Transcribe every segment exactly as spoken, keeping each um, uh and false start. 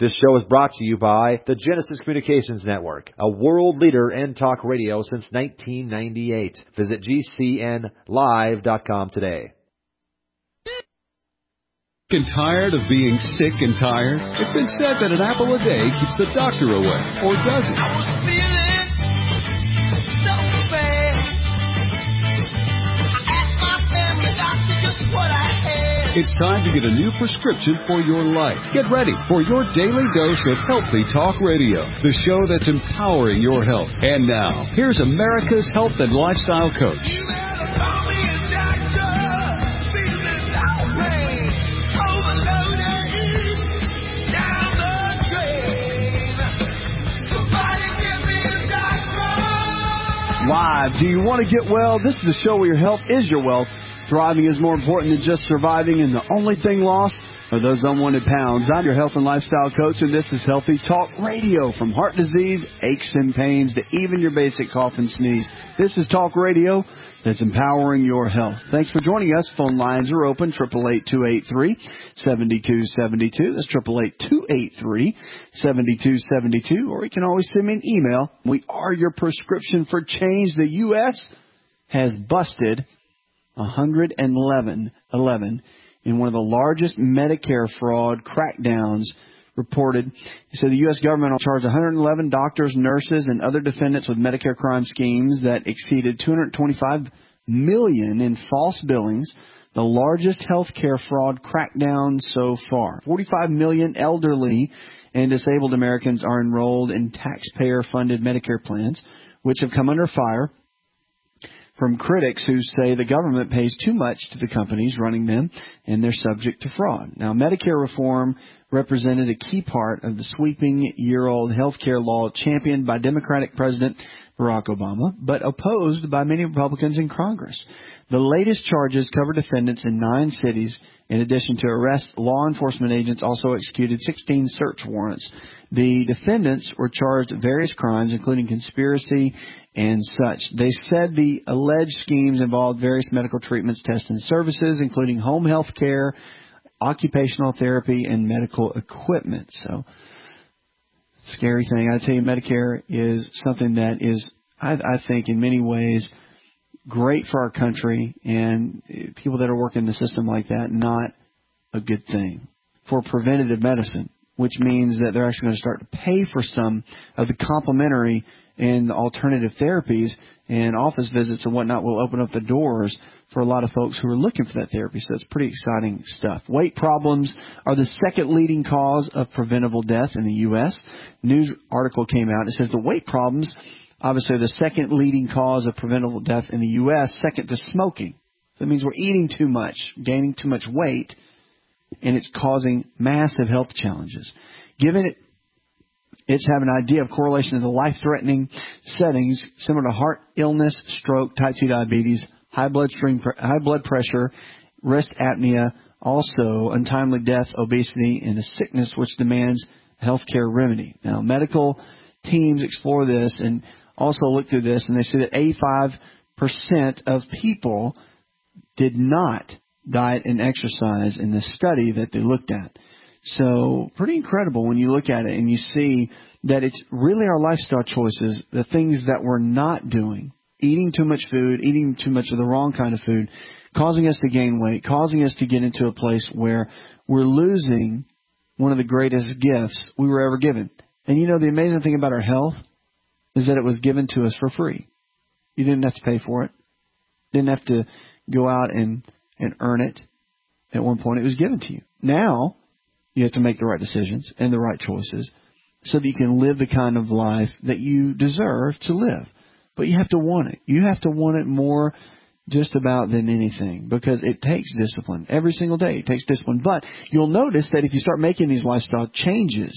This show is brought to you by the Genesis Communications Network, a world leader in talk radio since nineteen ninety-eight. Visit G C N live dot com today. And tired of being sick and tired? It's been said that an apple a day keeps the doctor away, or does it? I was feeling so bad. I asked my family doctor just what I had. It's time to get a new prescription for your life. Get ready for your daily dose of Healthy Talk Radio, the show that's empowering your health. And now, here's America's health and lifestyle coach. You better call me a doctor. Feeling no pain. Overloaded. Down the drain. Somebody give me a doctor. Live. Do you want to get well? This is the show where your health is your wealth. Thriving is more important than just surviving, and the only thing lost are those unwanted pounds. I'm your health and lifestyle coach, and this is Healthy Talk Radio. From heart disease, aches and pains, to even your basic cough and sneeze. This is Talk Radio that's empowering your health. Thanks for joining us. Phone lines are open, eight eight eight, two eight three, seven two seven two. That's eight eight eight, two eight three, seven two seven two. Or you can always send me an email. We are your prescription for change. The U S has busted one hundred eleven in one of the largest Medicare fraud crackdowns reported. He said the U S government will charge one hundred eleven doctors, nurses, and other defendants with Medicare crime schemes that exceeded two hundred twenty-five million dollars in false billings, the largest healthcare fraud crackdown so far. forty-five million elderly and disabled Americans are enrolled in taxpayer-funded Medicare plans, which have come under fire from critics who say the government pays too much to the companies running them and they're subject to fraud. Now, Medicare reform represented a key part of the sweeping year-old health care law championed by Democratic President Barack Obama, but opposed by many Republicans in Congress. The latest charges cover defendants in nine cities. In addition to arrest, law enforcement agents also executed sixteen search warrants. The defendants were charged with various crimes, including conspiracy and such. They said the alleged schemes involved various medical treatments, tests, and services, including home health care, occupational therapy, and medical equipment. So, scary thing. I tell you, Medicare is something that is, I, I think, in many ways, great for our country, and people that are working the system like that, not a good thing. For preventative medicine, which means that they're actually going to start to pay for some of the complementary and alternative therapies, and office visits and whatnot will open up the doors for a lot of folks who are looking for that therapy. So it's pretty exciting stuff. Weight problems are the second leading cause of preventable death in the U S News article came out. It says the weight problems, obviously, are the second leading cause of preventable death in the U S, second to smoking. So that means we're eating too much, gaining too much weight, and it's causing massive health challenges. Given it It's have an idea of correlation to the life-threatening settings similar to heart illness, stroke, type two diabetes, high bloodstream, high blood pressure, rest apnea, also untimely death, obesity, and a sickness which demands a healthcare remedy. Now, medical teams explore this and also look through this, and they say that eighty-five percent of people did not diet and exercise in this study that they looked at. So pretty incredible when you look at it and you see that it's really our lifestyle choices, the things that we're not doing, eating too much food, eating too much of the wrong kind of food, causing us to gain weight, causing us to get into a place where we're losing one of the greatest gifts we were ever given. And you know, the amazing thing about our health is that it was given to us for free. You didn't have to pay for it. Didn't have to go out and, and earn it. At one point, it was given to you. Now, you have to make the right decisions and the right choices so that you can live the kind of life that you deserve to live. But you have to want it. You have to want it more just about than anything, because it takes discipline. Every single day it takes discipline. But you'll notice that if you start making these lifestyle changes,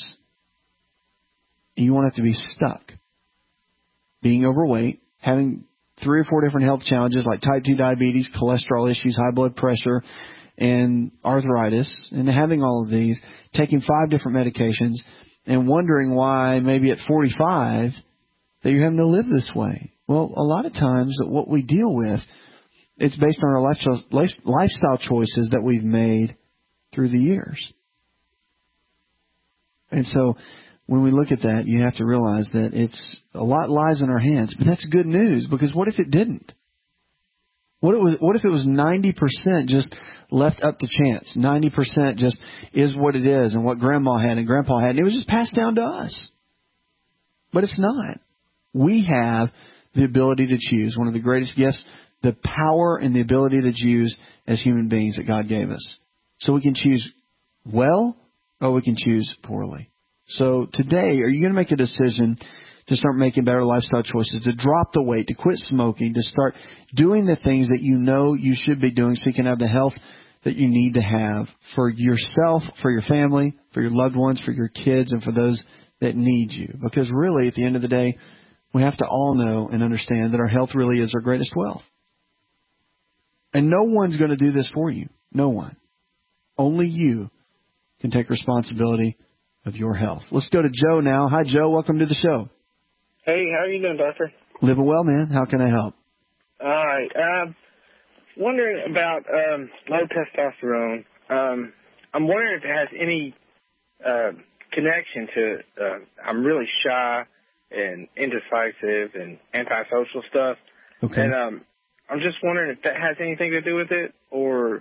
you won't have to be stuck. Being overweight, having three or four different health challenges like type two diabetes, cholesterol issues, high blood pressure, and arthritis, and having all of these, taking five different medications, and wondering why maybe at forty-five that you're having to live this way. Well, a lot of times what we deal with, it's based on our lifestyle, lifestyle choices that we've made through the years. And so when we look at that, you have to realize that it's a lot lies in our hands. But that's good news, because what if it didn't? What, it was, what if it was ninety percent just left up to chance? ninety percent just is what it is and what Grandma had and Grandpa had, and it was just passed down to us. But it's not. We have the ability to choose. One of the greatest gifts, the power and the ability to choose as human beings that God gave us. So we can choose well or we can choose poorly. So today, are you going to make a decision to start making better lifestyle choices, to drop the weight, to quit smoking, to start doing the things that you know you should be doing so you can have the health that you need to have for yourself, for your family, for your loved ones, for your kids, and for those that need you? Because really, at the end of the day, we have to all know and understand that our health really is our greatest wealth. And no one's going to do this for you. No one. Only you can take responsibility of your health. Let's go to Joe now. Hi, Joe. Welcome to the show. Hey, how are you doing, Doctor? Living well, man. How can I help? All right. Um, wondering about um, low testosterone. Um, I'm wondering if it has any uh, connection to uh, I'm really shy and indecisive and antisocial stuff. Okay. And um, I'm just wondering if that has anything to do with it, or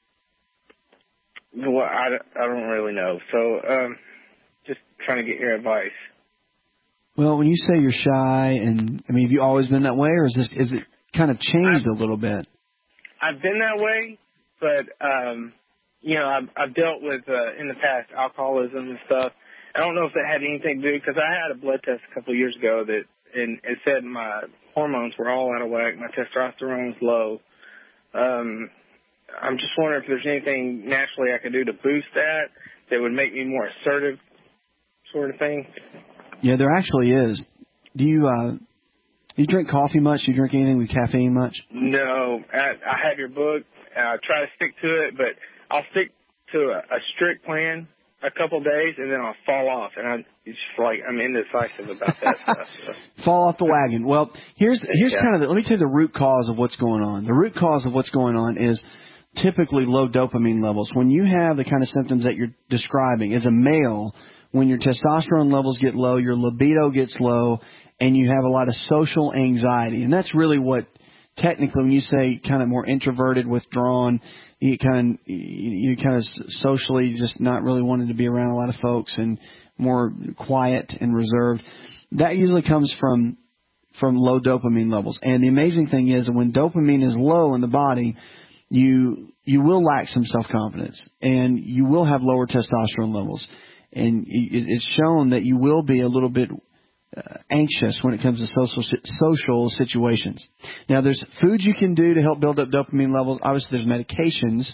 well, I, I don't really know. So um, just trying to get your advice. Well, when you say you're shy, and I mean, have you always been that way, or is this is it kind of changed I've, a little bit? I've been that way, but um, you know, I've, I've dealt with uh, in the past alcoholism and stuff. I don't know if that had anything to do, because I had a blood test a couple of years ago that and it said my hormones were all out of whack. My testosterone was low. Um, I'm just wondering if there's anything naturally I could do to boost that that would make me more assertive, sort of thing. Yeah, there actually is. Do you uh, do you drink coffee much? Do you drink anything with caffeine much? No. I, I have your book. I try to stick to it, but I'll stick to a, a strict plan a couple days, and then I'll fall off, and I, it's just like I'm indecisive about that stuff. So. Fall off the wagon. Well, here's here's yeah. kind of the, let me tell you the root cause of what's going on. The root cause of what's going on is typically low dopamine levels. When you have the kind of symptoms that you're describing as a male, when your testosterone levels get low, your libido gets low, and you have a lot of social anxiety. And that's really what, technically, when you say kind of more introverted, withdrawn, you kind of, you kind of socially just not really wanting to be around a lot of folks and more quiet and reserved, that usually comes from from low dopamine levels. And the amazing thing is that when dopamine is low in the body, you you will lack some self-confidence, and you will have lower testosterone levels. And it's shown that you will be a little bit uh, anxious when it comes to social social situations. Now, there's foods you can do to help build up dopamine levels. Obviously, there's medications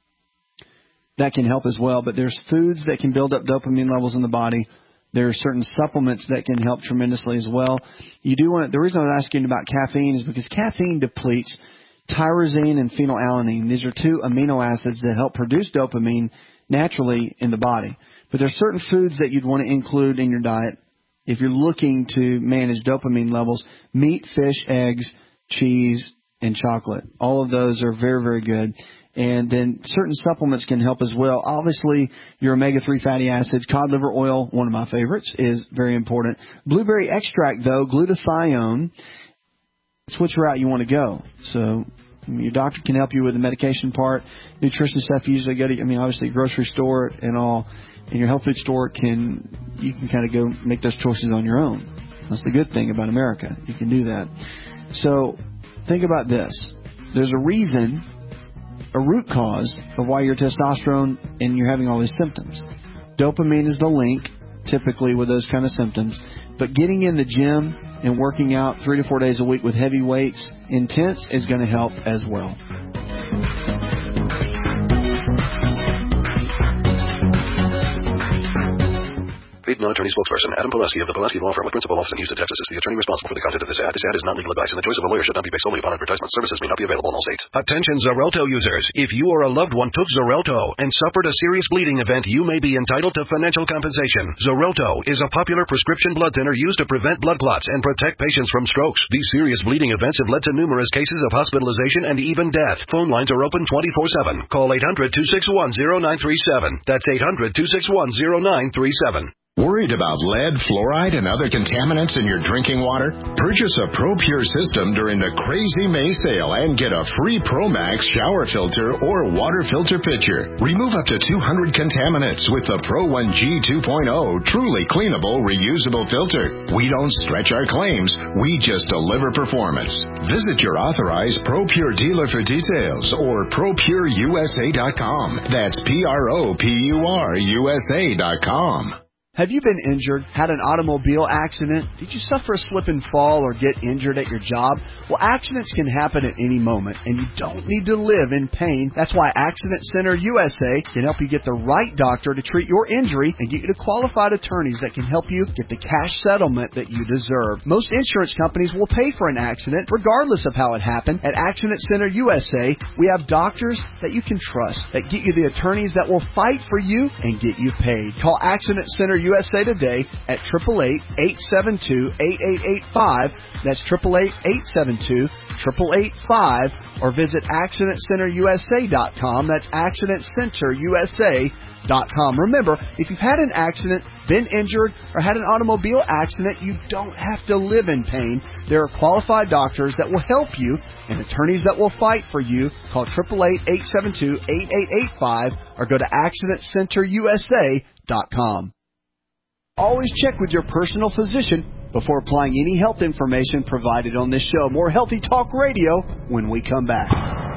that can help as well, but there's foods that can build up dopamine levels in the body. There are certain supplements that can help tremendously as well. You do want to, the reason I'm asking about caffeine is because caffeine depletes tyrosine and phenylalanine. These are two amino acids that help produce dopamine naturally in the body. But there are certain foods that you'd want to include in your diet if you're looking to manage dopamine levels. Meat, fish, eggs, cheese, and chocolate. All of those are very, very good. And then certain supplements can help as well. Obviously, your omega three fatty acids, cod liver oil, one of my favorites, is very important. Blueberry extract, though, glutathione, it's which route you want to go. So your doctor can help you with the medication part. Nutrition stuff, you usually go to, I mean, obviously, grocery store and all. And your health food store can, you can kind of go make those choices on your own. That's the good thing about America. You can do that. So think about this. There's a reason, a root cause of why your testosterone and you're having all these symptoms. Dopamine is the link, typically, with those kind of symptoms. But getting in the gym and working out three to four days a week with heavy weights, intense, is going to help as well. Paid non-attorney spokesperson Adam Pulaski of the Pulaski Law Firm with principal office in Houston, Texas is the attorney responsible for the content of this ad. This ad is not legal advice, and the choice of a lawyer should not be based solely upon advertisement. Services may not be available in all states. Attention Xarelto users. If you or a loved one took Xarelto and suffered a serious bleeding event, you may be entitled to financial compensation. Xarelto is a popular prescription blood thinner used to prevent blood clots and protect patients from strokes. These serious bleeding events have led to numerous cases of hospitalization and even death. Phone lines are open twenty-four seven. Call eight hundred, two six one, zero nine three seven. That's eight hundred, two six one, zero nine three seven. Worried about lead, fluoride, and other contaminants in your drinking water? Purchase a ProPure system during the Crazy May sale and get a free ProMax shower filter or water filter pitcher. Remove up to two hundred contaminants with the Pro one G two point oh truly cleanable, reusable filter. We don't stretch our claims. We just deliver performance. Visit your authorized ProPure dealer for details or Pro Pure U S A dot com. That's P R O P U R U S A dot com. Have you been injured, had an automobile accident? Did you suffer a slip and fall or get injured at your job? Well, accidents can happen at any moment, and you don't need to live in pain. That's why Accident Center U S A can help you get the right doctor to treat your injury and get you to qualified attorneys that can help you get the cash settlement that you deserve. Most insurance companies will pay for an accident regardless of how it happened. At Accident Center U S A, we have doctors that you can trust, that get you the attorneys that will fight for you and get you paid. Call Accident Center U S A today at eight eight eight, eight seven two, eight eight eight five. That's eight eight eight, eight seven two, eight eight eight five. Or visit accident center U S A dot com. That's accident center U S A dot com. Remember, if you've had an accident, been injured, or had an automobile accident, you don't have to live in pain. There are qualified doctors that will help you and attorneys that will fight for you. Call eight eight eight, eight seven two, eight eight eight five or go to accident center U S A dot com. Always check with your personal physician before applying any health information provided on this show. More Healthy Talk Radio when we come back.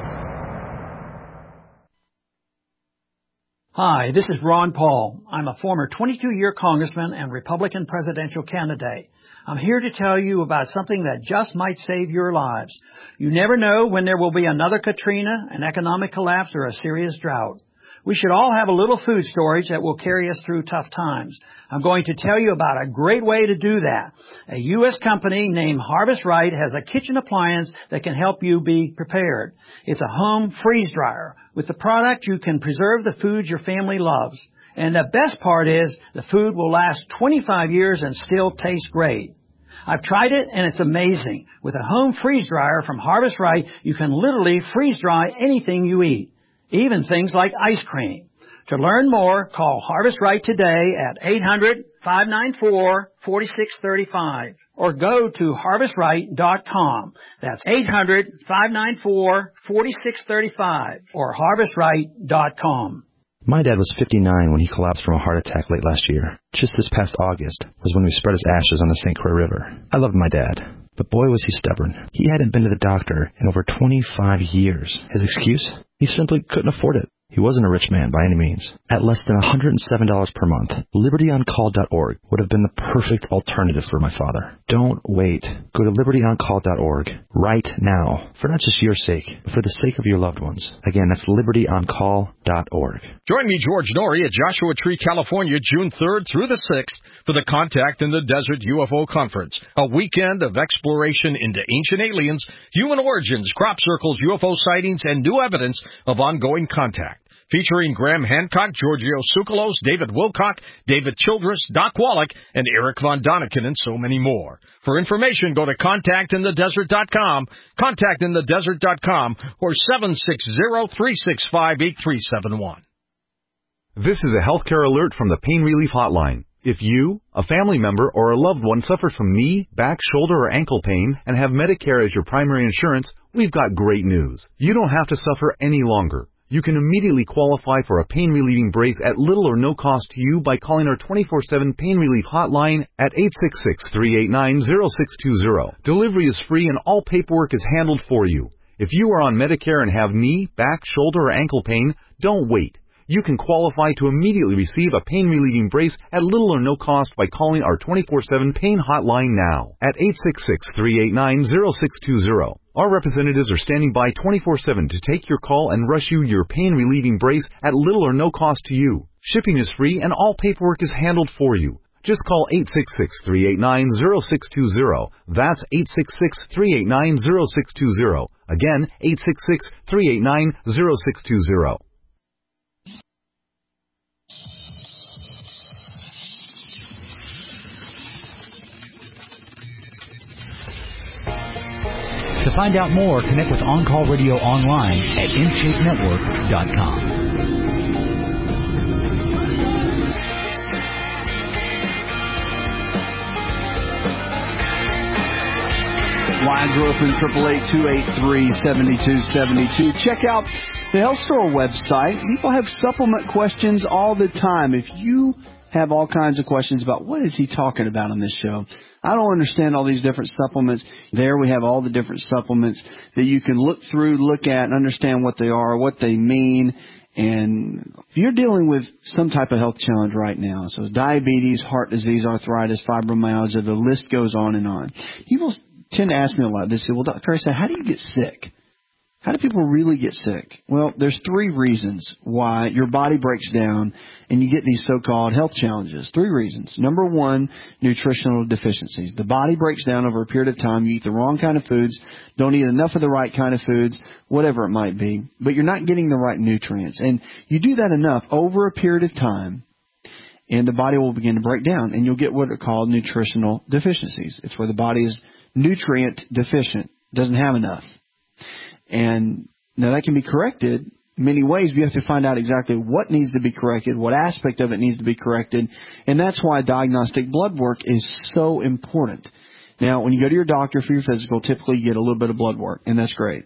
Hi, this is Ron Paul. I'm a former twenty-two-year congressman and Republican presidential candidate. I'm here to tell you about something that just might save your lives. You never know when there will be another Katrina, an economic collapse, or a serious drought. We should all have a little food storage that will carry us through tough times. I'm going to tell you about a great way to do that. A U S company named Harvest Right has a kitchen appliance that can help you be prepared. It's a home freeze dryer. With the product, you can preserve the foods your family loves. And the best part is the food will last twenty-five years and still taste great. I've tried it, and it's amazing. With a home freeze dryer from Harvest Right, you can literally freeze dry anything you eat, even things like ice cream. To learn more, call Harvest Right today at eight hundred, five nine four, four six three five or go to harvest right dot com. That's eight hundred, five nine four, four six three five or harvest right dot com. My dad was fifty-nine when he collapsed from a heart attack late last year. Just this past August was when we spread his ashes on the Saint Croix River. I loved my dad, but boy was he stubborn. He hadn't been to the doctor in over twenty-five years. His excuse? He simply couldn't afford it. He wasn't a rich man by any means. At less than one hundred seven dollars per month, liberty on call dot org would have been the perfect alternative for my father. Don't wait. Go to liberty on call dot org right now, for not just your sake, but for the sake of your loved ones. Again, that's liberty on call dot org. Join me, George Norrie, at Joshua Tree, California, June third through the sixth for the Contact in the Desert U F O Conference, a weekend of exploration into ancient aliens, human origins, crop circles, U F O sightings, and new evidence of ongoing contact. Featuring Graham Hancock, Giorgio Tsoukalos, David Wilcock, David Childress, Doc Wallach, and Eric Von Doniken, and so many more. For information, go to contact in the desert dot com, contact in the desert dot com, or seven six zero, three six five, eight three seven one. This is a healthcare alert from the Pain Relief Hotline. If you, a family member, or a loved one suffers from knee, back, shoulder, or ankle pain and have Medicare as your primary insurance, we've got great news. You don't have to suffer any longer. You can immediately qualify for a pain-relieving brace at little or no cost to you by calling our twenty-four seven Pain Relief Hotline at eight six six, three eight nine, zero six two zero. Delivery is free and all paperwork is handled for you. If you are on Medicare and have knee, back, shoulder, or ankle pain, don't wait. You can qualify to immediately receive a pain-relieving brace at little or no cost by calling our twenty-four seven Pain Hotline now at eight six six, three eight nine, zero six two zero. Our representatives are standing by twenty-four seven to take your call and rush you your pain-relieving brace at little or no cost to you. Shipping is free and all paperwork is handled for you. Just call eight six six, three eight nine, zero six two zero. That's eight six six, three eight nine, zero six two zero. Again, eight six six, three eight nine, zero six two zero. To find out more, connect with On Call Radio online at in shape network dot com. Lines are open, eight eight eight, two eight three, seven two seven two. Check out the Health Store website. People have supplement questions all the time. If you have all kinds of questions about what is he talking about on this show, I don't understand all these different supplements. There we have all the different supplements that you can look through, look at, and understand what they are, what they mean. And if you're dealing with some type of health challenge right now, so diabetes, heart disease, arthritis, fibromyalgia, the list goes on and on. People tend to ask me a lot. They say, well, Doctor, I say, how do you get sick? How do people really get sick? Well, there's three reasons why your body breaks down and you get these so-called health challenges. Three reasons. Number one, nutritional deficiencies. The body breaks down over a period of time. You eat the wrong kind of foods, don't eat enough of the right kind of foods, whatever it might be, but you're not getting the right nutrients. And you do that enough over a period of time, and the body will begin to break down, and you'll get what are called nutritional deficiencies. It's where the body is nutrient deficient, doesn't have enough. And now that can be corrected in many ways. We have to find out exactly what needs to be corrected, what aspect of it needs to be corrected, and that's why diagnostic blood work is so important. Now, when you go to your doctor for your physical, typically you get a little bit of blood work, and that's great.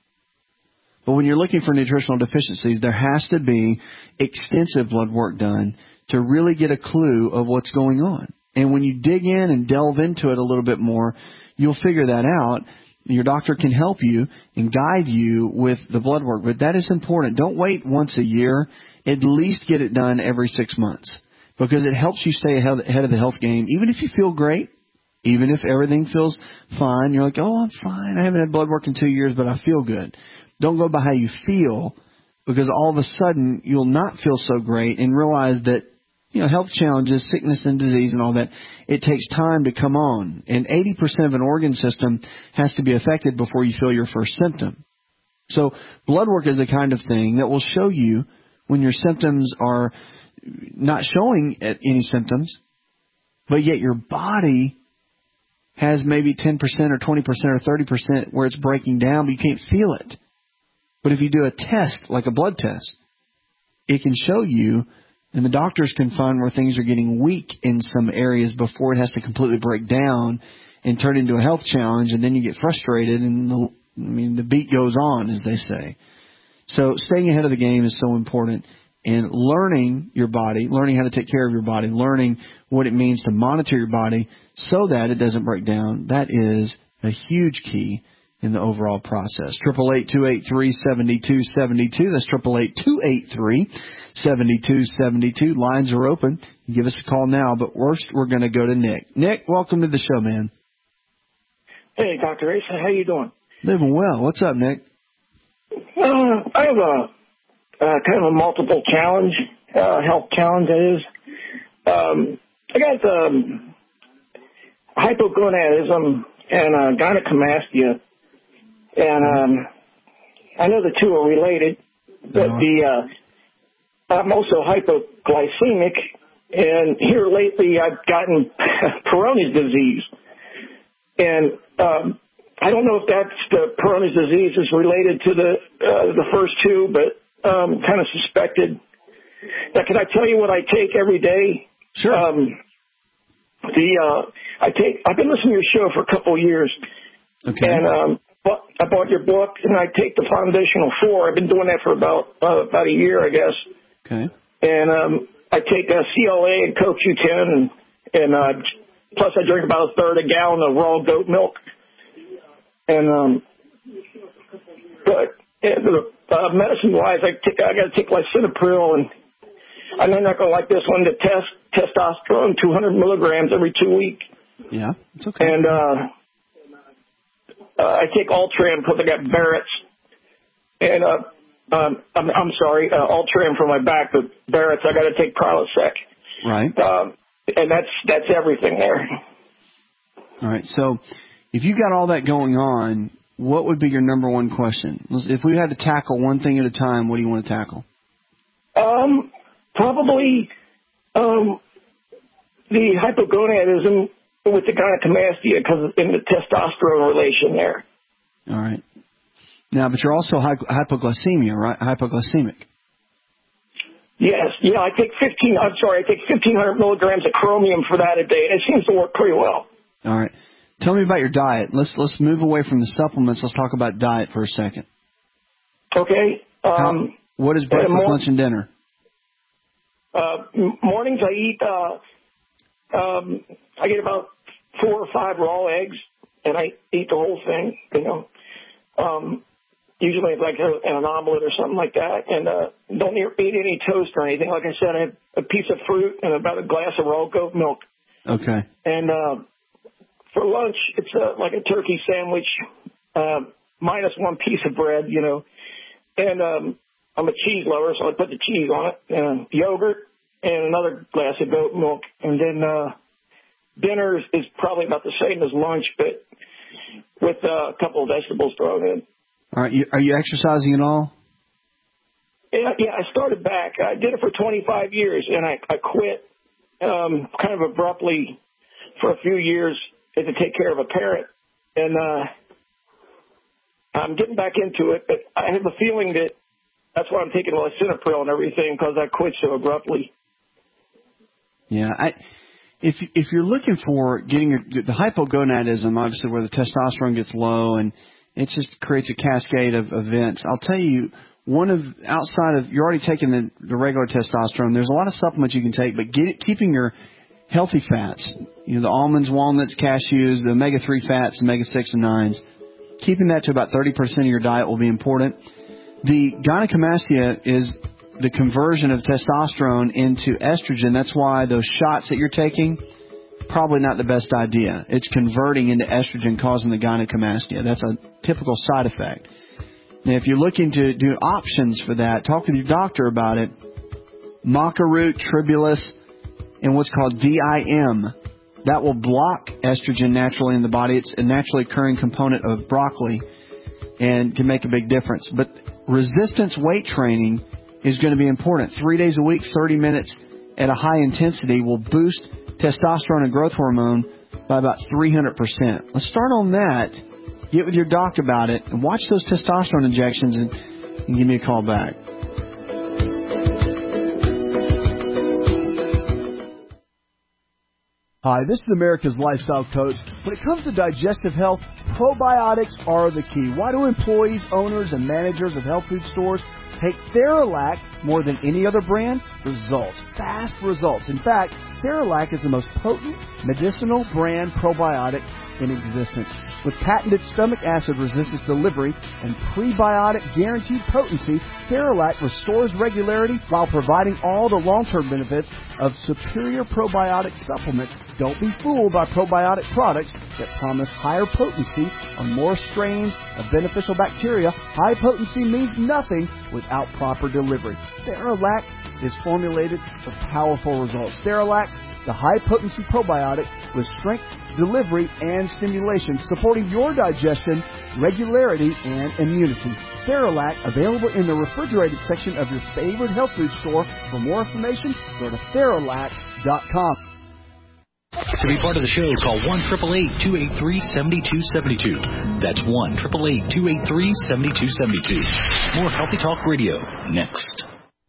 But when you're looking for nutritional deficiencies, there has to be extensive blood work done to really get a clue of what's going on. And when you dig in and delve into it a little bit more, you'll figure that out. Your doctor can help you and guide you with the blood work. But that is important. Don't wait once a year. At least get it done every six months because it helps you stay ahead of the health game. Even if you feel great, even if everything feels fine, you're like, oh, I'm fine. I haven't had blood work in two years, but I feel good. Don't go by how you feel because all of a sudden you'll not feel so great and realize that, you know, health challenges, sickness and disease and all that, it takes time to come on. And eighty percent of an organ system has to be affected before you feel your first symptom. So blood work is the kind of thing that will show you when your symptoms are not showing any symptoms, but yet your body has maybe ten percent or twenty percent or thirty percent where it's breaking down, but you can't feel it. But if you do a test, like a blood test, it can show you. And the doctors can find where things are getting weak in some areas before it has to completely break down and turn into a health challenge. And then you get frustrated and the, I mean, the beat goes on, as they say. So staying ahead of the game is so important. And learning your body, learning how to take care of your body, learning what it means to monitor your body so that it doesn't break down, that is a huge key in the overall process. eight eight eight, two eight three, seven two seven two. That's eight eight eight, two eight three, seven two seven two. Lines are open. Give us a call now. But first, we're going to go to Nick. Nick, welcome to the show, man. Hey, Doctor Asa. How you doing? Living well. What's up, Nick? Uh, I have a uh, kind of a multiple challenge, uh, health challenge, that is. Um, I got um, hypogonadism and uh, gynecomastia. And um, I know the two are related, but the uh, I'm also hypoglycemic, and here lately I've gotten Peyronie's disease. And um, I don't know if that's the Peyronie's disease is related to the uh, the first two, but um, kind of suspected. Now, can I tell you what I take every day? Sure. Um, the uh, I take I've been listening to your show for a couple of years. Okay. And um, I bought your book, and I take the Foundational Four. I've been doing that for about uh, about a year, I guess. Okay. And um, I take uh, C L A and Co Q ten, and, and uh, plus I drink about a third a gallon of raw goat milk. And um, but and, uh, medicine-wise, I take I got to take lisinopril, and I'm not going to like this one. The test testosterone, two hundred milligrams every two weeks. Yeah, it's okay. And uh, Uh, I take Ultram because I got Barrett's, and uh, um, I'm, I'm sorry, uh, Ultram for my back, but Barrett's I got to take Prilosec. Right. Um, and that's that's everything there. All right. So, if you got all that going on, what would be your number one question? If we had to tackle one thing at a time, what do you want to tackle? Um, probably um, the hypogonadism with the gynecomastia because in the testosterone relation there. All right. Now, but you're also hy- hypoglycemia, right? Hypoglycemic. Yes. Yeah, I take fifteen. I'm sorry, I take fifteen hundred milligrams of chromium for that a day, and it seems to work pretty well. All right. Tell me about your diet. Let's let's move away from the supplements. Let's talk about diet for a second. Okay. Um, How, what is breakfast, mor- lunch, and dinner? Uh, mornings I eat. Uh, um, I get about four or five raw eggs, and I eat the whole thing. You know, um, usually like a, an omelet or something like that, and uh, don't eat any toast or anything. Like I said, I have a piece of fruit and about a glass of raw goat milk. Okay. And uh, for lunch, it's uh, like a turkey sandwich, uh, minus one piece of bread, you know. And um, I'm a cheese lover, so I put the cheese on it, and yogurt, and another glass of goat milk. And then uh, dinner is, is probably about the same as lunch, but with uh, a couple of vegetables thrown in. All right. You, are you exercising at all? Yeah, yeah, I started back. I did it for twenty-five years, and I, I quit um, kind of abruptly for a few years to take care of a parent. And uh, I'm getting back into it, but I have a feeling that that's why I'm taking lisinopril and everything, because I quit so abruptly. Yeah, I, if if you're looking for getting your, the hypogonadism, obviously where the testosterone gets low, and it just creates a cascade of events. I'll tell you, one of outside of you're already taking the, the regular testosterone. There's a lot of supplements you can take, but get it, keeping your healthy fats, you know, the almonds, walnuts, cashews, the omega three fats, omega six and nines, keeping that to about thirty percent of your diet will be important. The gynecomastia is the conversion of testosterone into estrogen. That's why those shots that you're taking, probably not the best idea. It's converting into estrogen, causing the gynecomastia. That's a typical side effect. Now, if you're looking to do options for that, talk with your doctor about it. Maca root, tribulus, and what's called D I M. That will block estrogen naturally in the body. It's a naturally occurring component of broccoli and can make a big difference. But resistance weight training is going to be important. Three days a week, thirty minutes at a high intensity will boost testosterone and growth hormone by about three hundred percent. Let's start on that. Get with your doctor about it and watch those testosterone injections and, and give me a call back. Hi, this is America's Lifestyle Coach. When it comes to digestive health, probiotics are the key. Why do employees, owners, and managers of health food stores take Theralac more than any other brand? Results. Fast results. In fact, Theralac is the most potent medicinal brand probiotic in existence. With patented stomach acid resistance delivery and prebiotic guaranteed potency, Theralac restores regularity while providing all the long-term benefits of superior probiotic supplements. Don't be fooled by probiotic products that promise higher potency on more strains of beneficial bacteria. High potency means nothing without proper delivery. Theralac is formulated for powerful results. Theralac, the high-potency probiotic with strength, delivery, and stimulation, supporting your digestion, regularity, and immunity. Theralac, available in the refrigerated section of your favorite health food store. For more information, go to Theralac dot com. To be part of the show, call one eight eight eight, two eight three, seven two seven two. That's one eight eight eight, two eight three, seven two seven two. More Healthy Talk Radio next.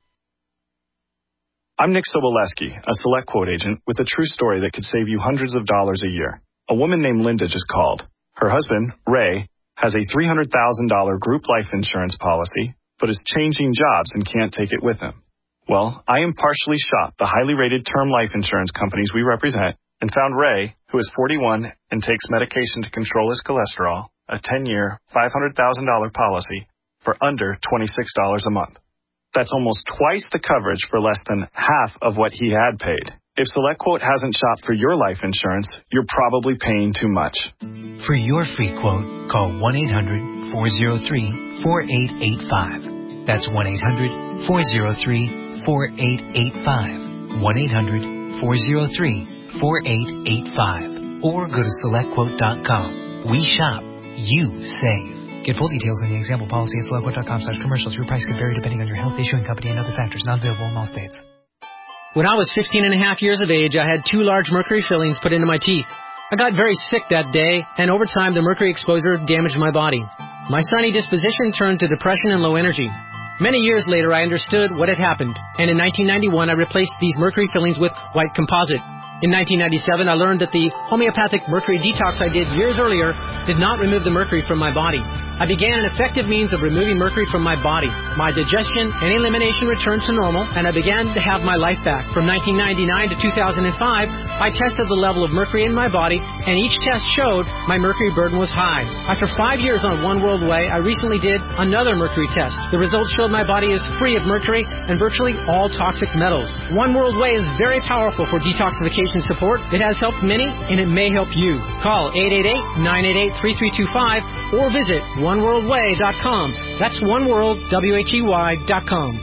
I'm Nick Soboleski, a Select Quote agent with a true story that could save you hundreds of dollars a year. A woman named Linda just called. Her husband, Ray, has a three hundred thousand dollars group life insurance policy, but is changing jobs and can't take it with him. Well, I impartially shopped the highly rated term life insurance companies we represent and found Ray, who is forty-one and takes medication to control his cholesterol, a ten-year, five hundred thousand dollars policy for under twenty-six dollars a month. That's almost twice the coverage for less than half of what he had paid. If SelectQuote hasn't shopped for your life insurance, you're probably paying too much. For your free quote, call one eight hundred, four oh three, four eight eight five. That's one eight hundred, four oh three, four eight eight five. one eight hundred, four oh three, four eight eight five or go to select quote dot com. We shop, you save. Get full details on the example policy at select quote dot com slash commercials. Your price could vary depending on your health, issuing company, and other factors. Not available in all states. When I was fifteen and a half years of age, I had two large mercury fillings put into my teeth. I got very sick that day, and over time the mercury exposure damaged my body. My sunny disposition turned to depression and low energy. Many years later, I understood what had happened, and in nineteen ninety-one, I replaced these mercury fillings with white composite. In nineteen ninety-seven, I learned that the homeopathic mercury detox I did years earlier did not remove the mercury from my body. I began an effective means of removing mercury from my body. My digestion and elimination returned to normal, and I began to have my life back. From nineteen ninety-nine to two thousand five, I tested the level of mercury in my body, and each test showed my mercury burden was high. After five years on One World Way, I recently did another mercury test. The results showed my body is free of mercury and virtually all toxic metals. One World Way is very powerful for detoxification support. It has helped many, and it may help you. Call eight eight eight, nine eight eight, three three two five or visit one world way dot com. That's oneworld, W H E Y dot com.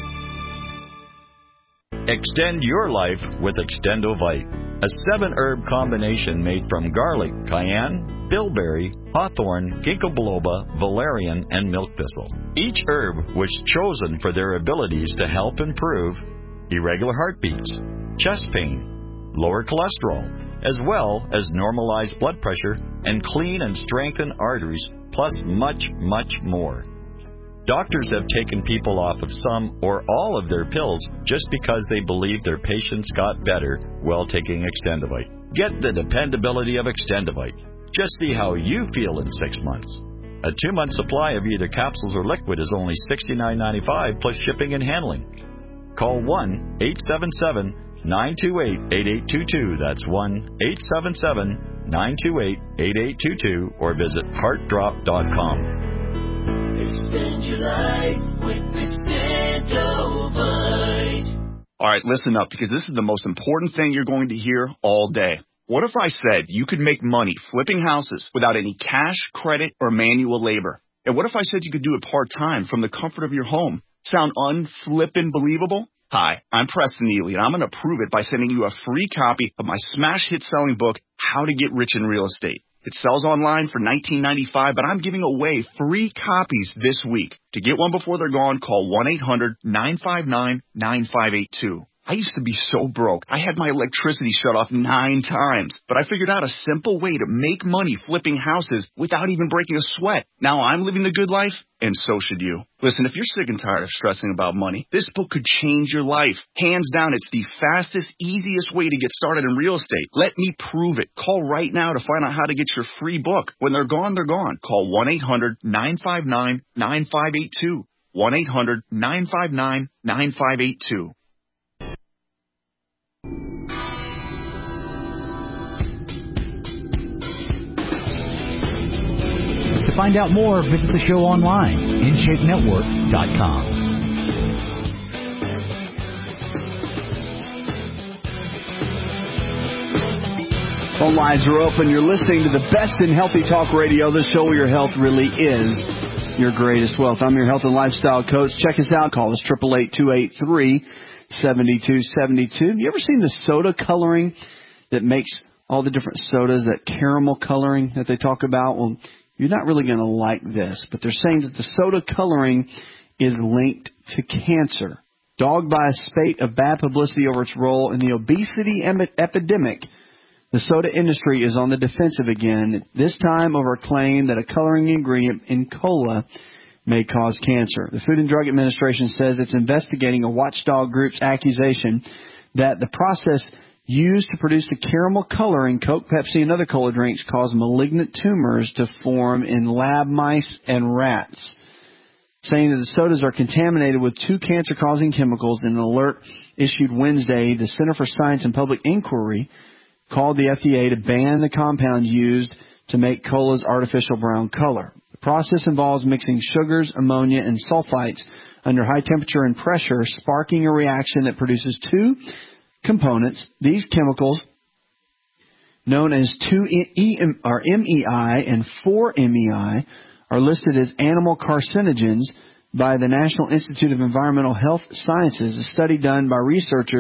Extend your life with Extendovite, a seven-herb combination made from garlic, cayenne, bilberry, hawthorn, ginkgo biloba, valerian, and milk thistle. Each herb was chosen for their abilities to help improve irregular heartbeats, chest pain, lower cholesterol, as well as normalize blood pressure and clean and strengthen arteries, plus much, much more. Doctors have taken people off of some or all of their pills just because they believe their patients got better while taking Extendovite. Get the dependability of Extendovite. Just see how you feel in six months. A two-month supply of either capsules or liquid is only sixty-nine ninety-five plus shipping and handling. Call one eight seven seven, nine two eight, eight eight two two. That's one eight seven seven, nine two eight, eight eight two two or visit heart drop dot com. Extend your life with Extendovite. All right, listen up, because this is the most important thing you're going to hear all day. What if I said you could make money flipping houses without any cash, credit, or manual labor? And what if I said you could do it part-time from the comfort of your home? Sound unflippin' believable? Hi, I'm Preston Neely, and I'm going to prove it by sending you a free copy of my smash hit selling book, How to Get Rich in Real Estate. It sells online for nineteen ninety-five dollars, but I'm giving away free copies this week. To get one before they're gone, call one eight hundred, nine five nine, nine five eight two. I used to be so broke. I had my electricity shut off nine times, but I figured out a simple way to make money flipping houses without even breaking a sweat. Now I'm living the good life, and so should you. Listen, if you're sick and tired of stressing about money, this book could change your life. Hands down, it's the fastest, easiest way to get started in real estate. Let me prove it. Call right now to find out how to get your free book. When they're gone, they're gone. Call one eight hundred, nine five nine, nine five eight two. one eight hundred, nine five nine, nine five eight two. To find out more, visit the show online, in shape network dot com. Phone lines are open. You're listening to the best in Healthy Talk Radio, the show where your health really is your greatest wealth. I'm your health and lifestyle coach. Check us out. Call us, eight eight eight, two eight three, seven two seven two. You ever seen the soda coloring that makes all the different sodas, that caramel coloring that they talk about? Well, you're not really going to like this, but they're saying that the soda coloring is linked to cancer. Dogged by a spate of bad publicity over its role in the obesity em- epidemic, the soda industry is on the defensive again, this time over a claim that a coloring ingredient in cola may cause cancer. The Food and Drug Administration says it's investigating a watchdog group's accusation that the process used to produce the caramel color in Coke, Pepsi, and other cola drinks cause malignant tumors to form in lab mice and rats, saying that the sodas are contaminated with two cancer-causing chemicals. In an alert issued Wednesday, the Center for Science and Public Inquiry called the F D A to ban the compound used to make cola's artificial brown color. The process involves mixing sugars, ammonia, and sulfites under high temperature and pressure, sparking a reaction that produces two components. These chemicals, known as two E M, or M E I and four M E I, are listed as animal carcinogens by the National Institute of Environmental Health Sciences, a study done by researchers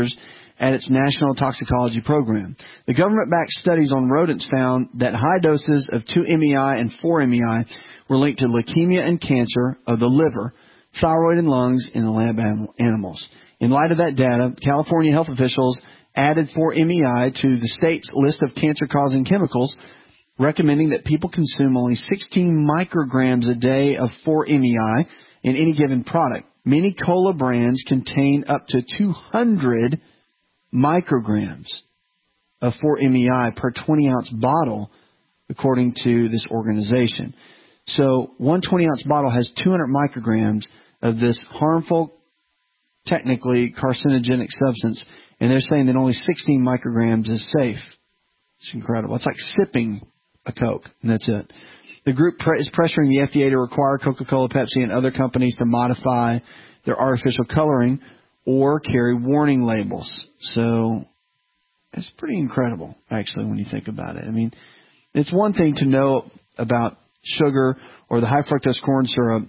at its National Toxicology Program. The government-backed studies on rodents found that high doses of two M E I and four M E I were linked to leukemia and cancer of the liver, thyroid, and lungs in the lab animals. In light of that data, California health officials added four M E I to the state's list of cancer-causing chemicals, recommending that people consume only sixteen micrograms a day of four M E I in any given product. Many cola brands contain up to two hundred micrograms of four M E I per twenty-ounce bottle, according to this organization. So one twenty-ounce bottle has two hundred micrograms of this harmful, technically carcinogenic substance, and they're saying that only sixteen micrograms is safe. It's incredible. It's like sipping a Coke, and that's it. The group pre- is pressuring the F D A to require Coca-Cola, Pepsi, and other companies to modify their artificial coloring or carry warning labels. So it's pretty incredible, actually, when you think about it. I mean, it's one thing to know about sugar or the high fructose corn syrup.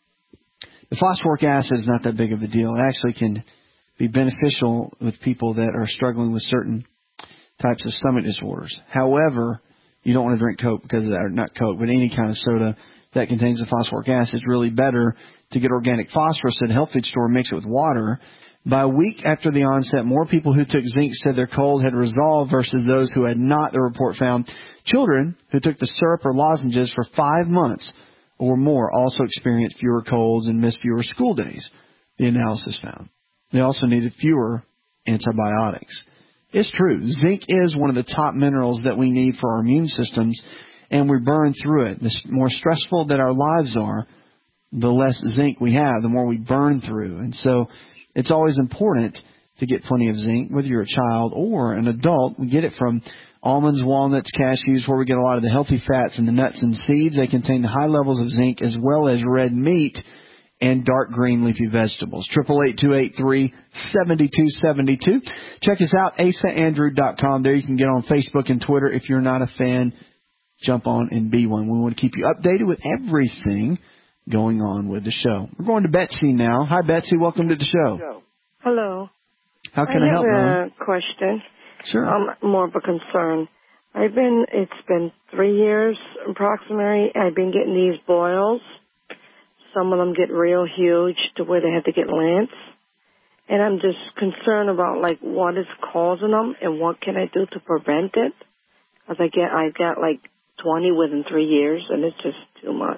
The phosphoric acid is not that big of a deal. It actually can be beneficial with people that are struggling with certain types of stomach disorders. However, you don't want to drink Coke because of that, or not Coke, but any kind of soda that contains the phosphoric acid. It's really better to get organic phosphorus at a health food store and mix it with water. By a week after the onset, more people who took zinc said their cold had resolved versus those who had not, the report found. Children who took the syrup or lozenges for five months or more also experienced fewer colds and missed fewer school days, the analysis found. They also needed fewer antibiotics. It's true. Zinc is one of the top minerals that we need for our immune systems, and we burn through it. The more stressful that our lives are, the less zinc we have, the more we burn through. And so it's always important to get plenty of zinc, whether you're a child or an adult. We get it from almonds, walnuts, cashews, where we get a lot of the healthy fats in the nuts and seeds. They contain high levels of zinc, as well as red meat and dark green leafy vegetables. eight eight eight, two eight three, seven two seven two. Check us out, asa andrew dot com. There you can get on Facebook and Twitter. If you're not a fan, jump on and be one. We want to keep you updated with everything going on with the show. We're going to Betsy now. Hi, Betsy. Welcome to the show. Hello. How can I, I help? I have a question. Sure. Um, more of a concern. I've been, it's been three years approximately. I've been getting these boils. Some of them get real huge to where they have to get lance. And I'm just concerned about, like, what is causing them and what can I do to prevent it? Because I get, I've got, like, twenty within three years, and it's just too much.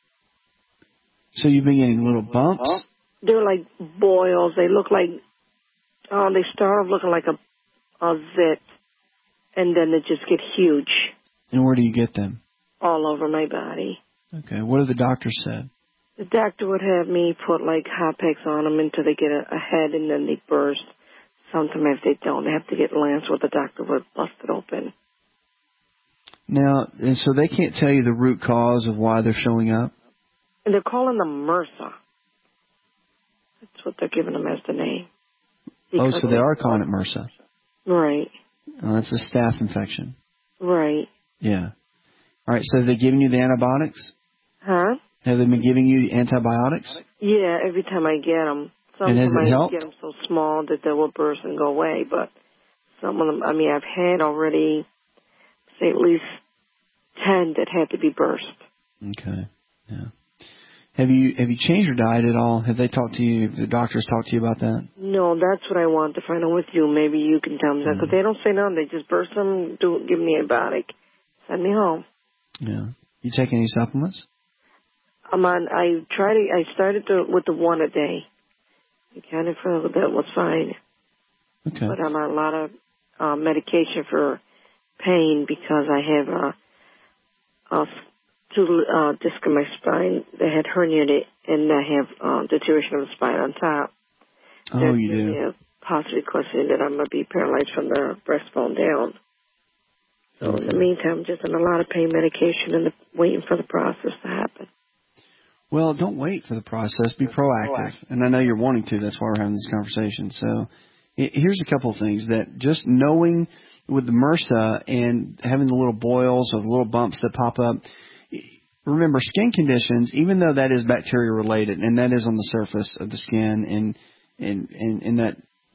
So you've been getting little bumps? They're like boils. They look like, oh, they start off looking like a, a zit, and then they just get huge. And where do you get them? All over my body. Okay. What have the doctors said? The doctor would have me put, like, hot packs on them until they get a, a head, and then they burst. Sometimes if they don't, they have to get lance where the doctor would bust it open. Now, and so they can't tell you the root cause of why they're showing up? And they're calling them MRSA. That's what they're giving them as the name. Oh, so they are calling it MRSA. Right. Oh, that's a staph infection. Right. Yeah. All right, so have they given you the antibiotics? Huh? Have they been giving you the antibiotics? Yeah, every time I get them. And has it I helped? get them so small that they will burst and go away. But some of them, I mean, I've had already, say, at least ten that had to be burst. Okay. Yeah. Have you have you changed your diet at all? Have they talked to you? Have the doctors talked to you about that? No, that's what I want to find out with you. Maybe you can tell me that. Because they don't say nothing. They just burst them, do give me antibiotic, send me home. Yeah. You take any supplements? I'm on. I tried. To, I started to, with the one a day. I kind of felt that was fine. Okay. But I'm on a lot of uh, medication for pain because I have a, a two uh, disc in my spine that had herniated, and I have uh, deterioration of the spine on top. Oh, That's you do. Yeah, possibly causing that I'm going to be paralyzed from the breastbone down. So okay. in the meantime, I'm just on a lot of pain medication and the, waiting for the process to happen. Well, don't wait for the process. Be proactive. And I know you're wanting to. That's why we're having this conversation. So here's a couple of things that just knowing with the MRSA and having the little boils or the little bumps that pop up, remember, skin conditions, even though that is bacteria related and that is on the surface of the skin and, and, and, and that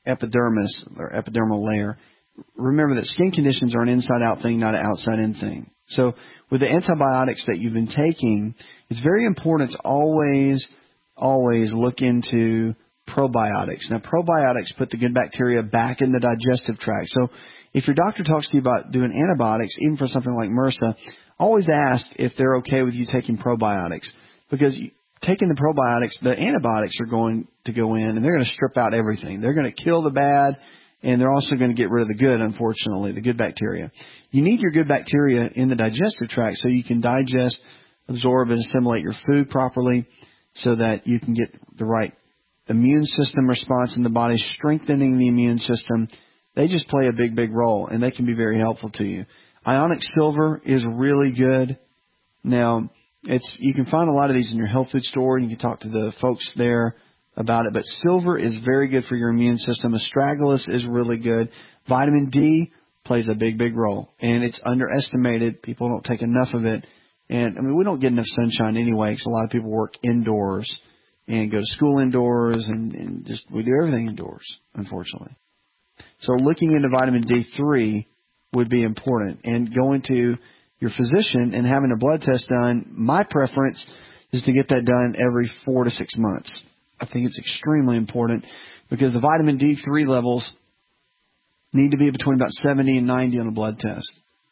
epidermis or epidermal layer. Remember that skin conditions are an inside-out thing, not an outside-in thing. So with the antibiotics that you've been taking, it's very important to always, always look into probiotics. Now, probiotics put the good bacteria back in the digestive tract. So if your doctor talks to you about doing antibiotics, even for something like MRSA, always ask if they're okay with you taking probiotics. Because you, taking the probiotics, the antibiotics are going to go in, and they're going to strip out everything. They're going to kill the bad, and they're also going to get rid of the good, unfortunately, the good bacteria. You need your good bacteria in the digestive tract so you can digest, absorb, and assimilate your food properly so that you can get the right immune system response in the body, strengthening the immune system. They just play a big, big role, and they can be very helpful to you. Ionic Silver is really good. Now, it's you can find a lot of these in your health food store, and you can talk to the folks there about it. But silver is very good for your immune system. Astragalus is really good. Vitamin D plays a big, big role, and it's underestimated. People don't take enough of it. And, I mean, we don't get enough sunshine anyway because a lot of people work indoors and go to school indoors, and, and just we do everything indoors, unfortunately. So looking into vitamin D three would be important. And going to your physician and having a blood test done, my preference is to get that done every four to six months. I think it's extremely important because the vitamin D three levels need to be between about seventy and ninety on a blood test.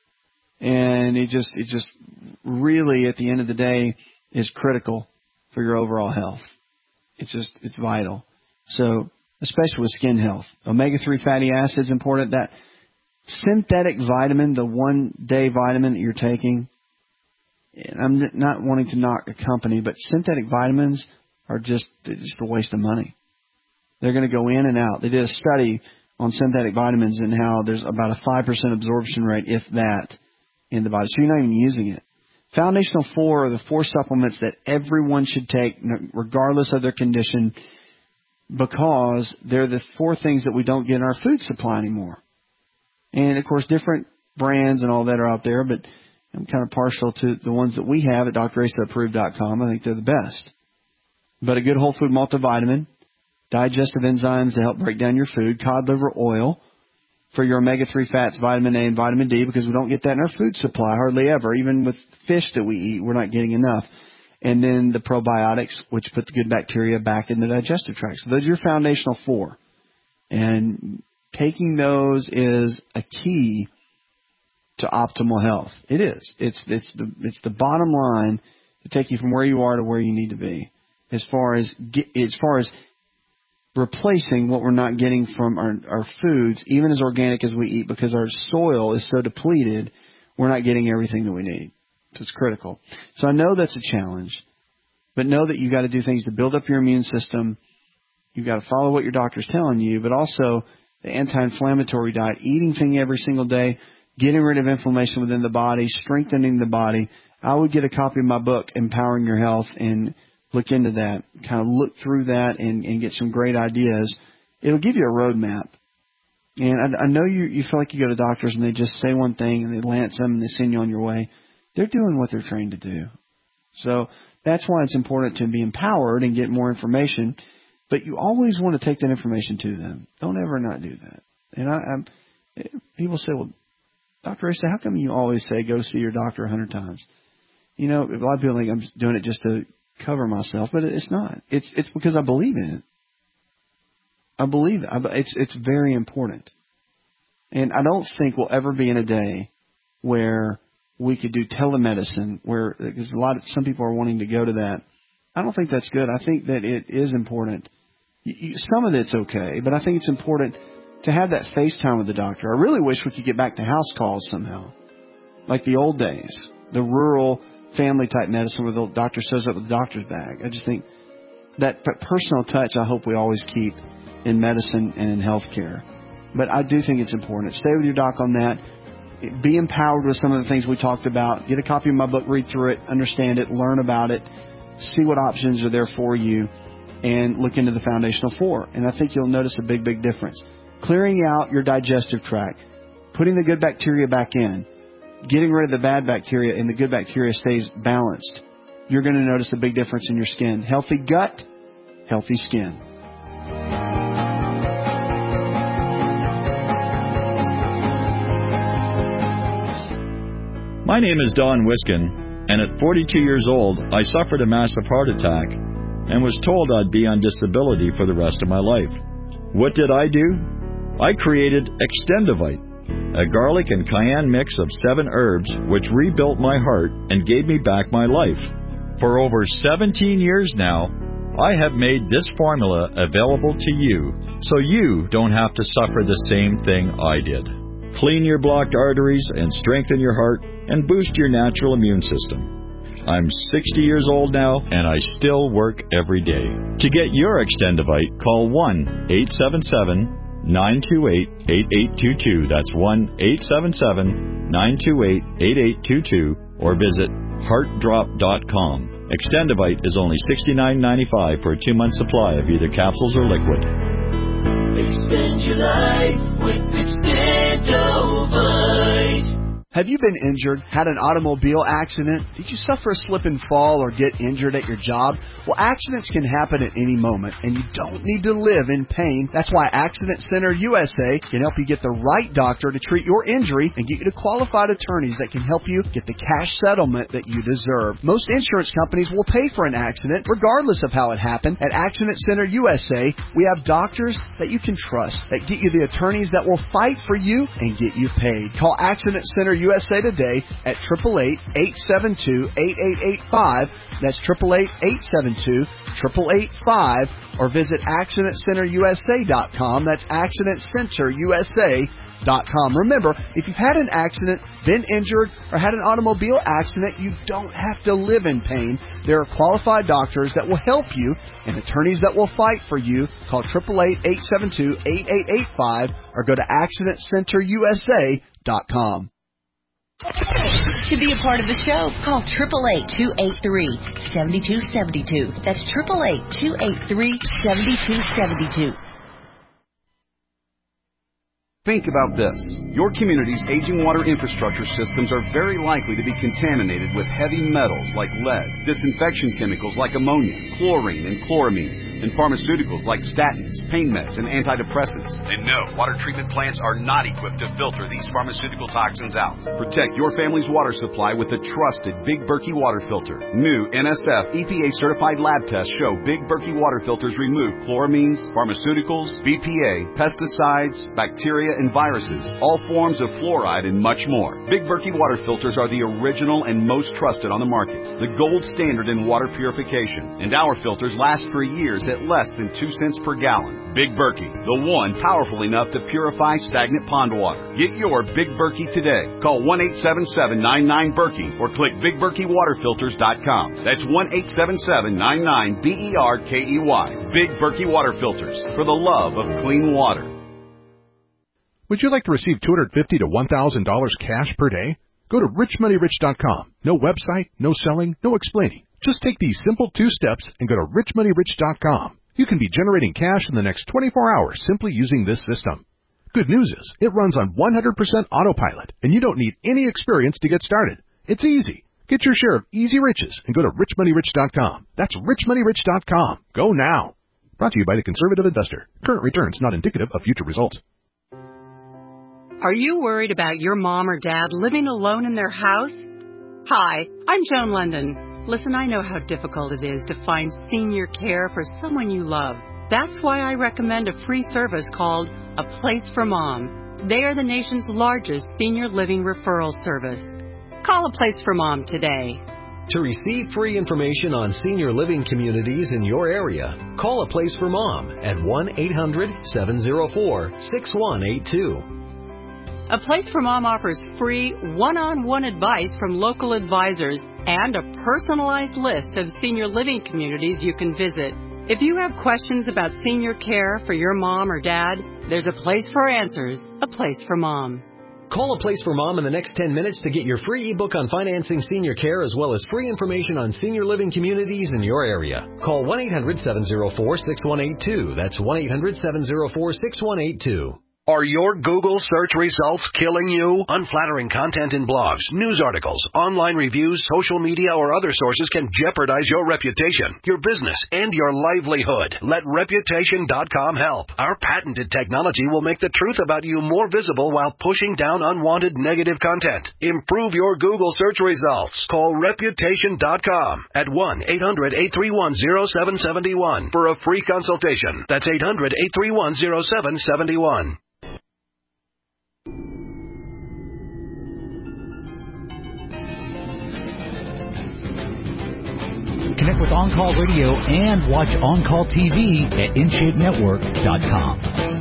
And it just, it just really, at the end of the day, is critical for your overall health. It's just, it's vital. So, especially with skin health. omega three fatty acids important. That synthetic vitamin, the one-day vitamin that you're taking, and I'm not wanting to knock a company, but synthetic vitamins are just, just a waste of money. They're going to go in and out. They did a study on synthetic vitamins and how there's about a five percent absorption rate, if that, in the body. So you're not even using it. Foundational four are the four supplements that everyone should take, regardless of their condition, because they're the four things that we don't get in our food supply anymore. And, of course, different brands and all that are out there, but I'm kind of partial to the ones that we have at D R Asa Approved dot com. I think they're the best. But a good whole food multivitamin, digestive enzymes to help break down your food, cod liver oil for your omega three fats, vitamin A and vitamin D, because we don't get that in our food supply hardly ever. Even with fish that we eat, we're not getting enough. And then the probiotics, which put the good bacteria back in the digestive tract. So those are your foundational four. And taking those is a key to optimal health. It is. It's it's the it's the bottom line to take you from where you are to where you need to be. As far as get, as far as replacing what we're not getting from our, our foods, even as organic as we eat, because our soil is so depleted, we're not getting everything that we need. So it's critical. So I know that's a challenge, but know that you got to do things to build up your immune system. You've got to follow what your doctor's telling you, but also the anti-inflammatory diet, eating things every single day, getting rid of inflammation within the body, strengthening the body. I would get a copy of my book, Empowering Your Health, and look into that, kind of look through that and, and get some great ideas. It'll give you a roadmap. And I, I know you, you feel like you go to doctors and they just say one thing and they lance them and they send you on your way. They're doing what they're trained to do. So that's why it's important to be empowered and get more information. But you always want to take that information to them. Don't ever not do that. And I, I'm, people say, well, Doctor Asa, how come you always say go see your doctor a hundred times? You know, a lot of people think I'm doing it just to cover myself, but it's not. It's it's because I believe in it. I believe it. It's it's very important. And I don't think we'll ever be in a day where we could do telemedicine, where because a lot of some people are wanting to go to that. I don't think that's good. I think that it is important. You, you, some of it's okay, but I think it's important to have that FaceTime with the doctor. I really wish we could get back to house calls somehow, like the old days, the rural family type medicine where the doctor shows up with the doctor's bag. I just think that personal touch I hope we always keep in medicine and in healthcare. But I do think it's important. Stay with your doc on that. Be empowered with some of the things we talked about. Get a copy of my book, read through it, understand it, learn about it, see what options are there for you, and look into the foundational four. And I think you'll notice a big, big difference. Clearing out your digestive tract, putting the good bacteria back in, getting rid of the bad bacteria, and the good bacteria stays balanced, you're going to notice a big difference in your skin. Healthy gut, healthy skin. My name is Don Wiskin, and at forty-two years old, I suffered a massive heart attack and was told I'd be on disability for the rest of my life. What did I do? I created Extendivite, a garlic and cayenne mix of seven herbs which rebuilt my heart and gave me back my life. For over seventeen years now, I have made this formula available to you so you don't have to suffer the same thing I did. Clean your blocked arteries and strengthen your heart and boost your natural immune system. I'm sixty years old now and I still work every day. To get your Extendivite, call one eight seven seven, nine two eight, eight eight two two. That's one eight seven seven, nine two eight, eight eight two two or visit heart drop dot com. Extendivite is only sixty-nine ninety-five for a two-month supply of either capsules or liquid. Extend your life with Extendivite. Have you been injured, had an automobile accident? Did you suffer a slip and fall or get injured at your job? Well, accidents can happen at any moment, and you don't need to live in pain. That's why Accident Center U S A can help you get the right doctor to treat your injury and get you to qualified attorneys that can help you get the cash settlement that you deserve. Most insurance companies will pay for an accident, regardless of how it happened. At Accident Center U S A, we have doctors that you can trust, that get you the attorneys that will fight for you and get you paid. Call Accident Center U S A today at eight eight eight, eight seven two, eight eight eight five. That's eight eight eight, eight seven two, eight eight eight five. Or visit accident center U S A dot com. That's accident center U S A dot com. Remember, if you've had an accident, been injured, or had an automobile accident, you don't have to live in pain. There are qualified doctors that will help you and attorneys that will fight for you. Call eight eight eight, eight seven two, eight eight eight five or go to accident center U S A dot com. To be a part of the show, call eight eight eight, two eight three, seven two seven two. That's eight eight eight, two eight three, seven two seven two. Think about this. Your community's aging water infrastructure systems are very likely to be contaminated with heavy metals like lead, disinfection chemicals like ammonia, chlorine and chloramines, and pharmaceuticals like statins, pain meds, and antidepressants. And no, water treatment plants are not equipped to filter these pharmaceutical toxins out. Protect your family's water supply with the trusted Big Berkey water filter. New N S F E P A-certified lab tests show Big Berkey water filters remove chloramines, pharmaceuticals, B P A, pesticides, bacteria, and viruses, all forms of fluoride, and much more. Big Berkey water filters are the original and most trusted on the market, the gold standard in water purification, and our filters last for years at less than two cents per gallon. Big Berkey, the one powerful enough to purify stagnant pond water. Get your Big Berkey today. Call one eight seven seven, nine nine, Berkey or click big berkey water filters dot com. That's one eight seven seven, nine nine, B E R K E Y. Big Berkey water filters, for the love of clean water. Would you like to receive two hundred fifty dollars to one thousand dollars cash per day? Go to rich money rich dot com. No website, no selling, no explaining. Just take these simple two steps and go to rich money rich dot com. You can be generating cash in the next twenty-four hours simply using this system. Good news is, it runs on one hundred percent autopilot, and you don't need any experience to get started. It's easy. Get your share of easy riches and go to rich money rich dot com. That's rich money rich dot com. Go now. Brought to you by the Conservative Investor. Current returns not indicative of future results. Are you worried about your mom or dad living alone in their house? Hi, I'm Joan London. Listen, I know how difficult it is to find senior care for someone you love. That's why I recommend a free service called A Place for Mom. They are the nation's largest senior living referral service. Call A Place for Mom today. To receive free information on senior living communities in your area, call A Place for Mom at one eight hundred, seven oh four, six one eight two. A Place for Mom offers free one-on-one advice from local advisors and a personalized list of senior living communities you can visit. If you have questions about senior care for your mom or dad, there's a place for answers. A Place for Mom. Call A Place for Mom in the next ten minutes to get your free ebook on financing senior care as well as free information on senior living communities in your area. Call one eight hundred, seven oh four, six one eight two. That's one eight hundred, seven oh four, six one eight two. Are your Google search results killing you? Unflattering content in blogs, news articles, online reviews, social media, or other sources can jeopardize your reputation, your business, and your livelihood. Let Reputation dot com help. Our patented technology will make the truth about you more visible while pushing down unwanted negative content. Improve your Google search results. Call Reputation dot com at one eight hundred eight three one zero seven seven one for a free consultation. That's eight hundred eight three one zero seven seven one. Connect with On Call Radio and watch On Call T V at in shape network dot com.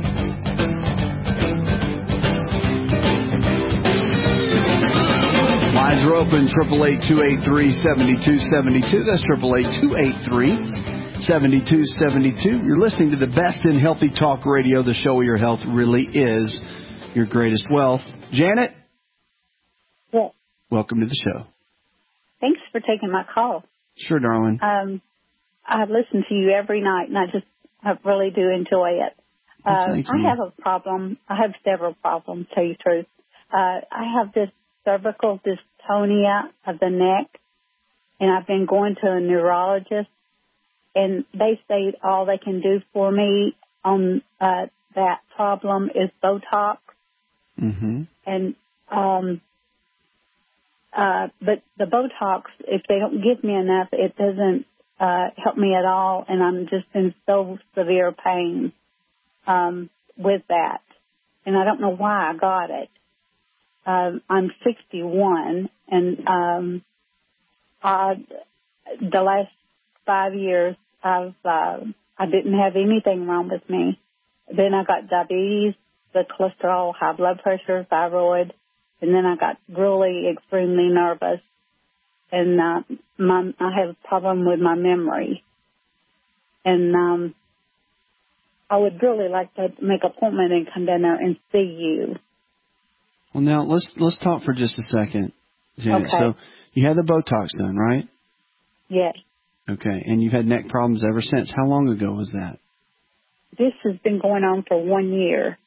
Lines are open, eight eight eight, two eight three, seven two seven two. That's eight eight eight, two eight three, seven two seven two. You're listening to the best in healthy talk radio, the show where your health really is your greatest wealth. Janet? Yes. Welcome to the show. Thanks for taking my call. Sure, darling. Um, I listen to you every night, and I just I really do enjoy it. Uh, well, thank you. I have a problem. I have several problems, to tell you the truth. Uh, I have this cervical dystonia of the neck, and I've been going to a neurologist, and they say all they can do for me on uh, that problem is Botox. Mm-hmm. And um, uh, but the Botox, if they don't give me enough, it doesn't uh, help me at all, and I'm just in so severe pain um, with that, and I don't know why I got it. Um, I'm sixty-one, and um, I, the last five years, I've uh, I didn't have anything wrong with me. Then I got diabetes, the cholesterol, high blood pressure, thyroid, and then I got really extremely nervous, and uh, my, I have a problem with my memory. And um, I would really like to make an appointment and come down there and see you. Well, now let's let's talk for just a second, Janet. Okay. So you had the Botox done, right? Yes. Okay, and you've had neck problems ever since. How long ago was that? This has been going on for one year.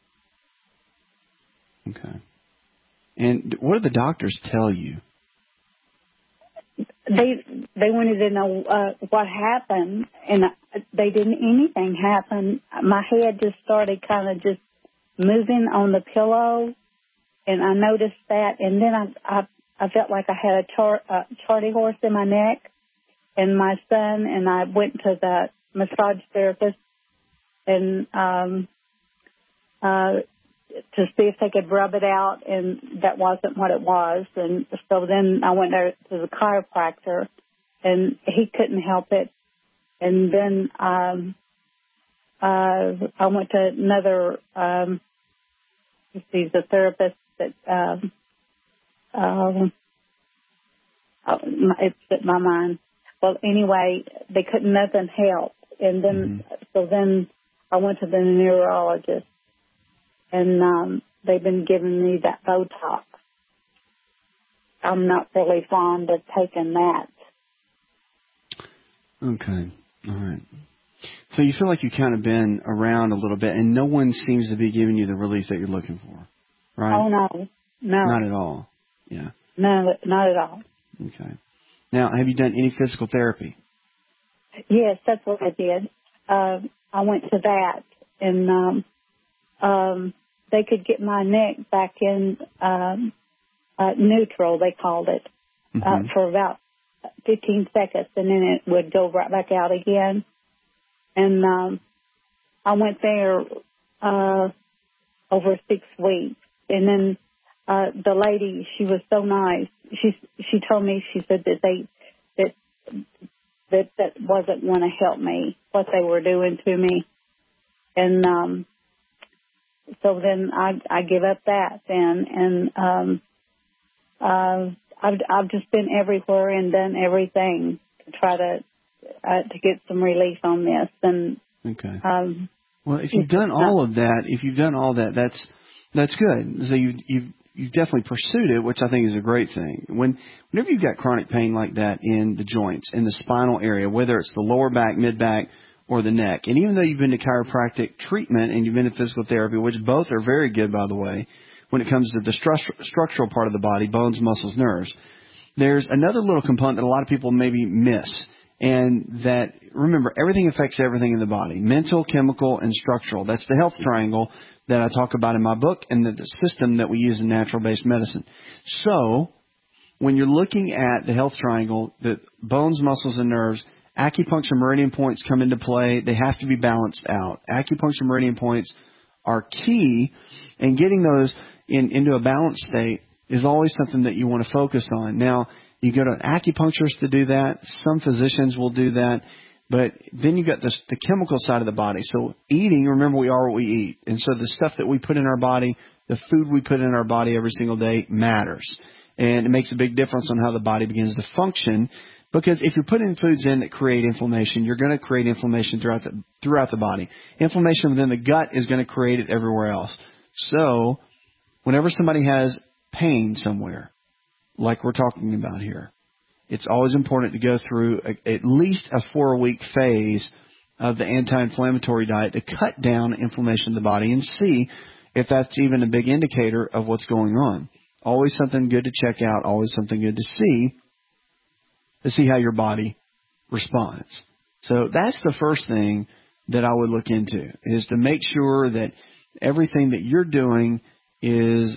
Okay. And what do the doctors tell you? They they wanted to know uh, what happened, and they didn't. Anything happen. My head just started kind of just moving on the pillow, and I noticed that. And then I I, I felt like I had a char, uh, charty horse in my neck. And my son and I went to the massage therapist and um, uh, to see if they could rub it out, and that wasn't what it was. And so then I went there to the chiropractor, and he couldn't help it. And then um, uh, I went to another, um, he's a therapist that, um, um, oh, it's at my mind. Well, anyway, they couldn't, nothing help. And then, mm-hmm. so then I went to the neurologist, and um, they've been giving me that Botox. I'm not really fond of taking that. Okay. All right. So you feel like you've kind of been around a little bit, and no one seems to be giving you the relief that you're looking for, right? Oh, no. No. Not at all. Yeah. No, not at all. Okay. Now, have you done any physical therapy? Yes, that's what I did. Uh, I went to that, and um, um, they could get my neck back in um, uh, neutral, they called it, mm-hmm. uh, for about fifteen seconds, and then it would go right back out again. And um, I went there uh, over six weeks, and then uh, the lady, she was so nice. She she told me, she said that they that that that wasn't going to help me, what they were doing to me, and um, so then I I give up that then, and um, uh, I've I've just been everywhere and done everything to try to uh, to get some relief on this. And okay, um, well, if you've done all of that, if you've done all that, that's that's good. So you you've You've definitely pursued it, which I think is a great thing. When, whenever you've got chronic pain like that in the joints, in the spinal area, whether it's the lower back, mid back, or the neck. And even though you've been to chiropractic treatment and you've been to physical therapy, which both are very good, by the way, when it comes to the stru- structural part of the body, bones, muscles, nerves, there's another little component that a lot of people maybe miss. And that, remember, everything affects everything in the body, mental, chemical, and structural. That's the health triangle that I talk about in my book and the, the system that we use in natural-based medicine. So when you're looking at the health triangle, the bones, muscles, and nerves, acupuncture meridian points come into play. They have to be balanced out. Acupuncture meridian points are key, and getting those in, into a balanced state is always something that you want to focus on. Now, you go to an acupuncturist to do that. Some physicians will do that. But then you got this, the chemical side of the body. So eating, remember, we are what we eat. And so the stuff that we put in our body, the food we put in our body every single day matters. And it makes a big difference on how the body begins to function. Because if you're putting foods in that create inflammation, you're going to create inflammation throughout the, throughout the body. Inflammation within the gut is going to create it everywhere else. So whenever somebody has pain somewhere, like we're talking about here, it's always important to go through a, at least a four-week phase of the anti-inflammatory diet to cut down inflammation in the body and see if that's even a big indicator of what's going on. Always something good to check out, always something good to see, to see how your body responds. So that's the first thing that I would look into, is to make sure that everything that you're doing is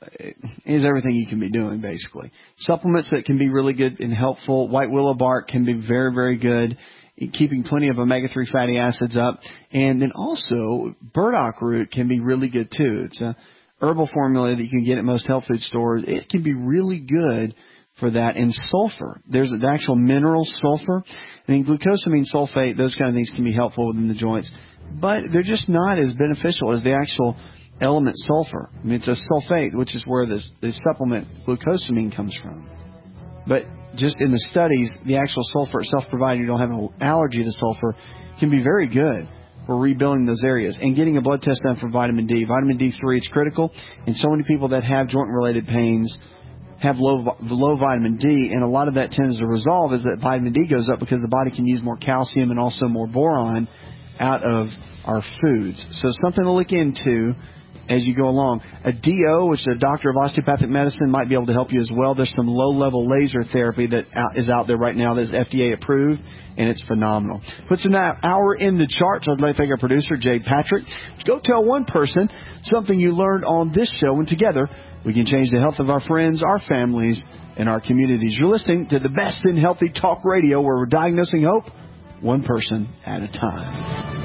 is everything you can be doing, basically. Supplements that can be really good and helpful. White willow bark can be very, very good, keeping plenty of omega three fatty acids up. And then also, burdock root can be really good, too. It's a herbal formula that you can get at most health food stores. It can be really good for that. And sulfur. There's the actual mineral sulfur. I mean, glucosamine sulfate, those kind of things can be helpful within the joints. But they're just not as beneficial as the actual element sulfur. I mean, it's a sulfate, which is where this, this supplement glucosamine comes from. But just in the studies, the actual sulfur itself, provided you don't have an allergy to sulfur, can be very good for rebuilding those areas. And getting a blood test done for vitamin D. Vitamin D three is critical. And so many people that have joint-related pains have low low vitamin D, and a lot of that tends to resolve as that vitamin D goes up because the body can use more calcium and also more boron out of our foods. So something to look into as you go along. A D O, which is a doctor of osteopathic medicine, might be able to help you as well. There's some low-level laser therapy that is out there right now that's F D A approved, and it's phenomenal. Puts an hour in the charts. I'd like to thank our producer, Jade Patrick. Go tell one person something you learned on this show, and together we can change the health of our friends, our families, and our communities. You're listening to the best in healthy talk radio, where we're diagnosing hope one person at a time.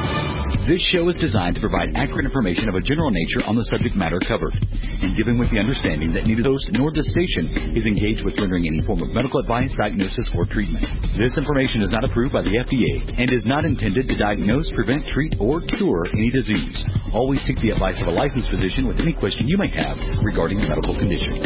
This show is designed to provide accurate information of a general nature on the subject matter covered, and given with the understanding that neither the host nor the station is engaged with rendering any form of medical advice, diagnosis, or treatment. This information is not approved by the F D A and is not intended to diagnose, prevent, treat, or cure any disease. Always take the advice of a licensed physician with any question you may have regarding a medical condition.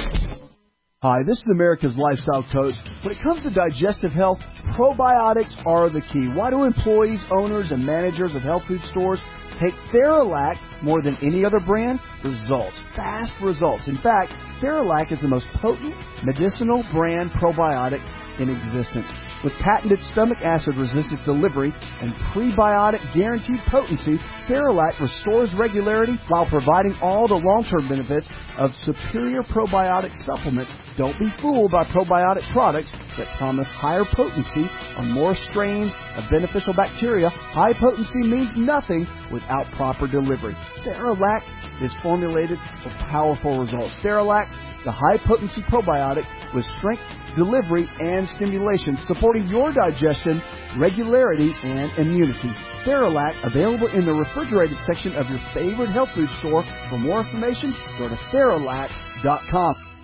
Hi, this is America's Lifestyle Coach. When it comes to digestive health, probiotics are the key. Why do employees, owners, and managers of health food stores take Theralac more than any other brand? Results. Fast results. In fact, Theralac is the most potent medicinal brand probiotic in existence. With patented stomach acid-resistant delivery and prebiotic guaranteed potency, Theralac restores regularity while providing all the long-term benefits of superior probiotic supplements. Don't be fooled by probiotic products that promise higher potency on more strains of beneficial bacteria. High potency means nothing without proper delivery. Theralac is formulated for powerful results. Theralac, the high-potency probiotic with strength, delivery, and stimulation, supporting your digestion, regularity, and immunity. Theralac, available in the refrigerated section of your favorite health food store. For more information, go to Theralac dot com.